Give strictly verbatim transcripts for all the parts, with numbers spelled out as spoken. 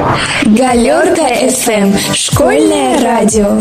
Галерка эф эм. Школьное радио.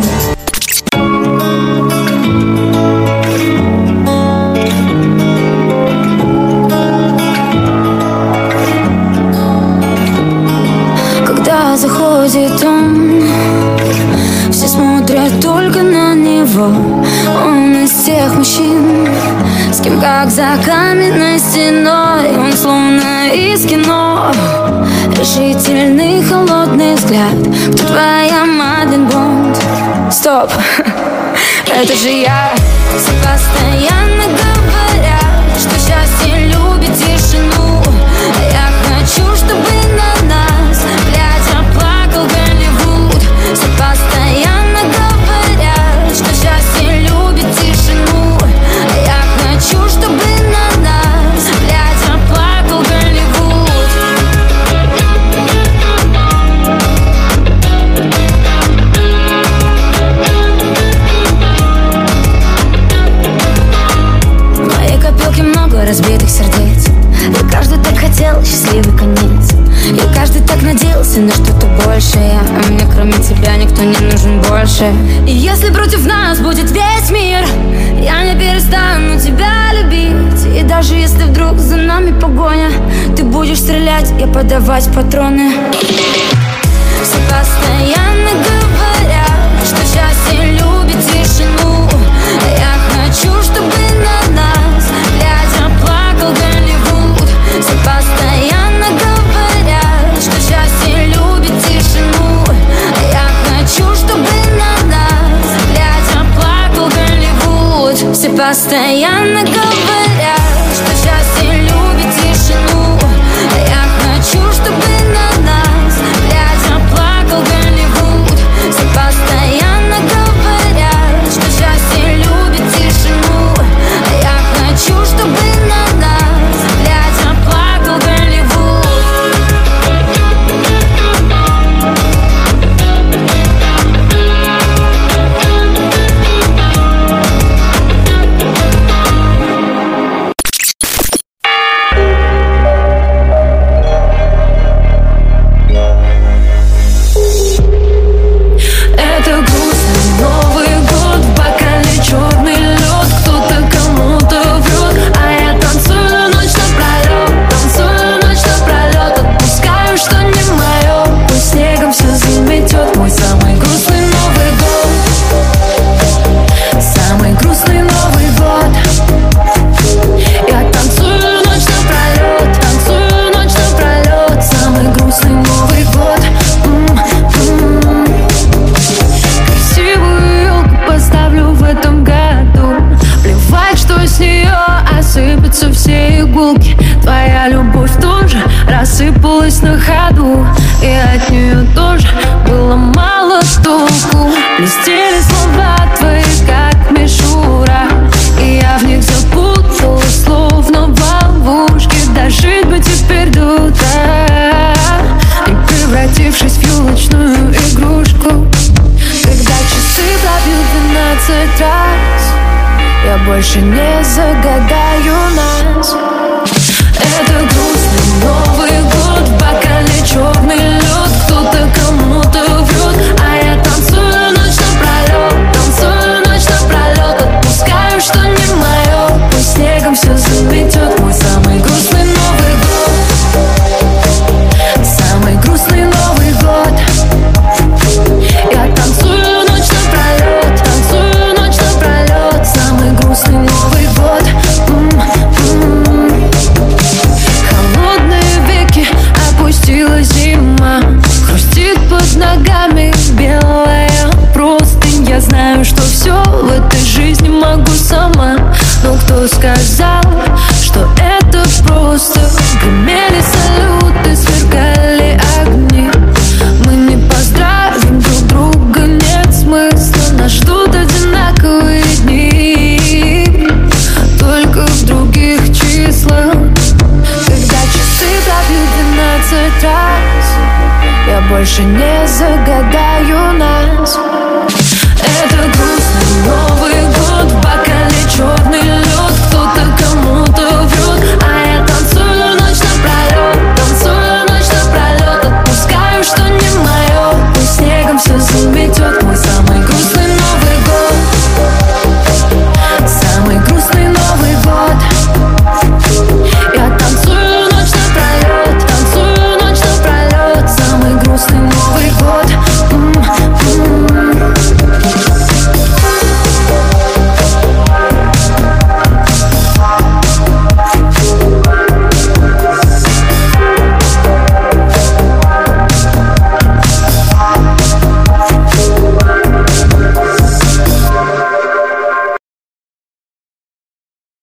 Когда заходит он, все смотрят только на него. Он из тех мужчин, с кем как за каменной стеной. Он словно из кино, решительный холодный взгляд. Кто твоя Мадлен Бонд? Стоп, это же я. Все постоянно говорят, что счастье любит тишину. А я хочу, чтобы на нас глядя плакал Голливуд. Все постоянно говорят, что счастье любит тишину. А я хочу, чтобы на нас глядя плакал Голливуд. В моей копилке много разбитых сердец, и каждый так хотел счастливый конец. И каждый так надеялся на что-то большее, а мне кроме тебя никто не нужен больше. И если против нас будет весь мир, я не перестану тебя любить. И даже если вдруг за нами погоня, ты будешь стрелять, я подавать патроны. Все постоянно говорят, что счастье любит тишину. А я хочу, чтобы на нас глядя плакал Голливуд. Все постоянно говорят, что счастье любит тишину. А я хочу, чтобы на нас глядя плакал Голливуд. Все постоянно говорят, что счастье любит тишину. А я хочу, чтобы на нас глядя плакал Голливуд. Все постоянно говорят, что счастье любит тишину. А я хочу, чтобы на нас глядя плакал Голливуд. Это грустный Новый год, в бокале черный лед. Кто-то кому-то врет, а я танцую ночь напролет. Танцую ночь напролет, отпускаю, что не мое. Пусть снегом все заметет. Мой самый грустный Новый год, самый грустный Новый год. Я танцую ночь напролет, танцую ночь напролет. Самый грустный Новый год. М-м-м. Красивую елку поставлю в этом году. Плевать, что с нее осыпятся все иголки. Твоя любовь тоже рассыпалась на ходу, и от нее тоже было мало толку. Блестели слова твои, как мишура, и я в них запуталась, словно в ловушке. Дожить бы теперь до утра, не превратившись в елочную игрушку. Когда часы пробьют двенадцать раз, я больше не загадаю нас. Это грустный Новый год, в бокале черный лед. Кто-то кому-то врет, а я танцую ночь напролет. Танцую ночь напролет, отпускаю, что не мое. Пусть снегом все заметет. Мой самый грустный Новый год, самый грустный Новый год. Я танцую ночь напролет, танцую ночь напролет. Самый грустный Новый год. М-м-м. Холодные веки, опустила зима. Хрустит под ногами белая простынь. Я знаю, что все в этой жизни могу сама, но кто сказал, что это просто? Гремели салюты, сверкали огни. Мы не поздравим друг друга, нет смысла. Нас ждут одинаковые дни, только в других числах. Когда часы пробьют двенадцать раз, я больше не загадаю нас. Это грустный Новый